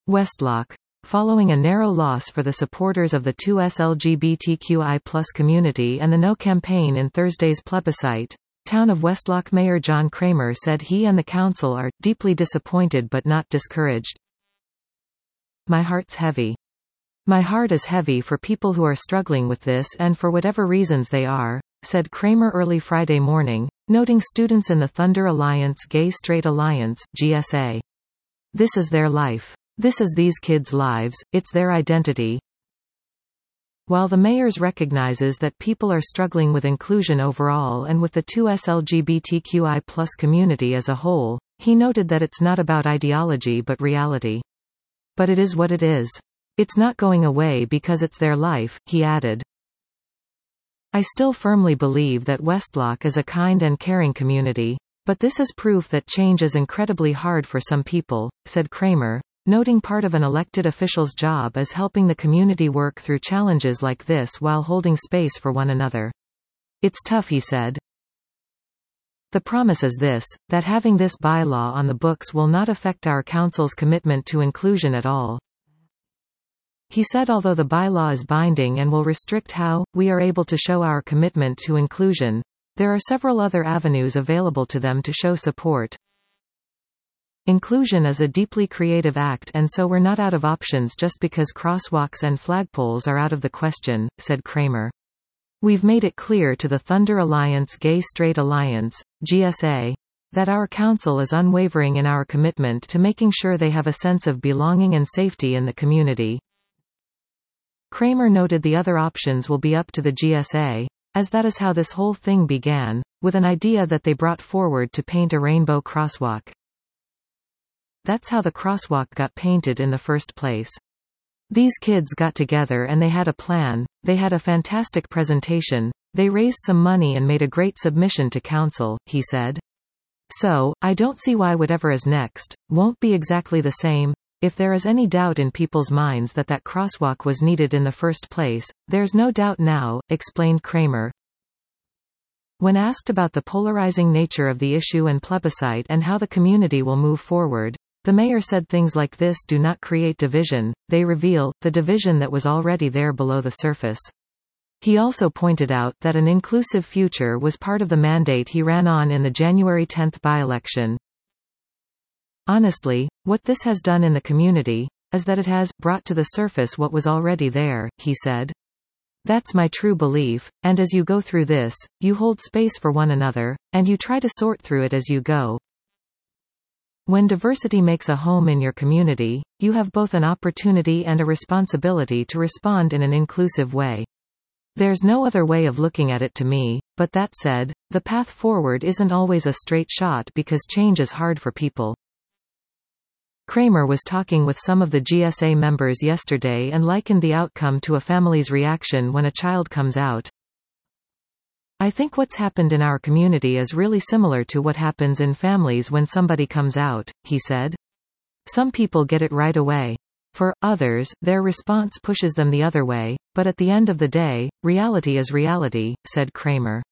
Westlock. Following a narrow loss for the supporters of the 2S LGBTQI+ community and the No campaign in Thursday's plebiscite, Town of Westlock Mayor John Kramer said he and the council are deeply disappointed but not discouraged. My heart's heavy. My heart is heavy for people who are struggling with this and for whatever reasons they are, said Kramer early Friday morning, noting students in the Thunder Alliance Gay Straight Alliance, GSA. This is their life. This is these kids' lives, it's their identity. While the mayor recognizes that people are struggling with inclusion overall and with the 2S LGBTQI+ community as a whole, he noted that it's not about ideology but reality. But it is what it is. It's not going away because it's their life, he added. I still firmly believe that Westlock is a kind and caring community, but this is proof that change is incredibly hard for some people, said Kramer, noting part of an elected official's job is helping the community work through challenges like this while holding space for one another. It's tough, he said. The promise is this, that having this bylaw on the books will not affect our council's commitment to inclusion at all. He said although the bylaw is binding and will restrict how we are able to show our commitment to inclusion, there are several other avenues available to them to show support. Inclusion is a deeply creative act and so we're not out of options just because crosswalks and flagpoles are out of the question, said Kramer. We've made it clear to the Thunder Alliance Gay Straight Alliance, GSA, that our council is unwavering in our commitment to making sure they have a sense of belonging and safety in the community. Kramer noted the other options will be up to the GSA, as that is how this whole thing began, with an idea that they brought forward to paint a rainbow crosswalk. That's how the crosswalk got painted in the first place. These kids got together and they had a plan, they had a fantastic presentation, they raised some money and made a great submission to council, he said. So, I don't see why whatever is next won't be exactly the same. If there is any doubt in people's minds that that crosswalk was needed in the first place, there's no doubt now, explained Kramer. When asked about the polarizing nature of the issue and plebiscite and how the community will move forward, the mayor said things like this do not create division, they reveal the division that was already there below the surface. He also pointed out that an inclusive future was part of the mandate he ran on in the January 10 by-election. Honestly, what this has done in the community is that it has brought to the surface what was already there, he said. That's my true belief, and as you go through this, you hold space for one another, and you try to sort through it as you go. When diversity makes a home in your community, you have both an opportunity and a responsibility to respond in an inclusive way. There's no other way of looking at it to me, but that said, the path forward isn't always a straight shot because change is hard for people. Kramer was talking with some of the GSA members yesterday and likened the outcome to a family's reaction when a child comes out. I think what's happened in our community is really similar to what happens in families when somebody comes out, he said. Some people get it right away. For others, their response pushes them the other way, but at the end of the day, reality is reality, said Kramer.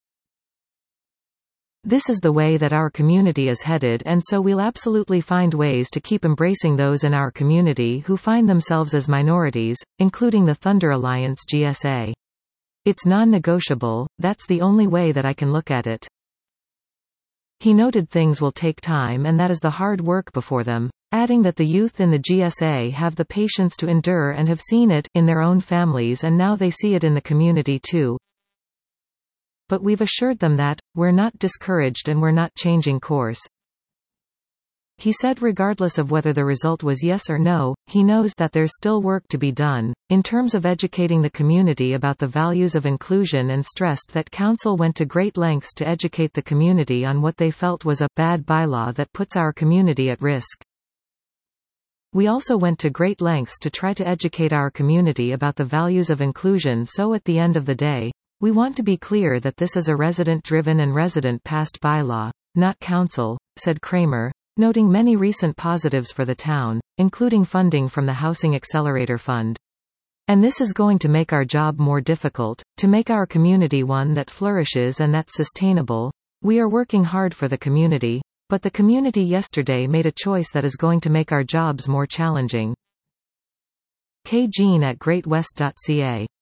This is the way that our community is headed and so we'll absolutely find ways to keep embracing those in our community who find themselves as minorities, including the Thunder Alliance GSA. It's non-negotiable, that's the only way that I can look at it. He noted things will take time and that is the hard work before them, adding that the youth in the GSA have the patience to endure and have seen it in their own families and now they see it in the community too. But we've assured them that we're not discouraged and we're not changing course. He said regardless of whether the result was yes or no, he knows that there's still work to be done, in terms of educating the community about the values of inclusion and stressed that council went to great lengths to educate the community on what they felt was a bad bylaw that puts our community at risk. We also went to great lengths to try to educate our community about the values of inclusion so at the end of the day, we want to be clear that this is a resident-driven and resident-passed bylaw, not council, said Kramer, noting many recent positives for the town, including funding from the Housing Accelerator Fund. And this is going to make our job more difficult, to make our community one that flourishes and that's sustainable. We are working hard for the community, But the community yesterday made a choice that is going to make our jobs more challenging. K. Jean at greatwest.ca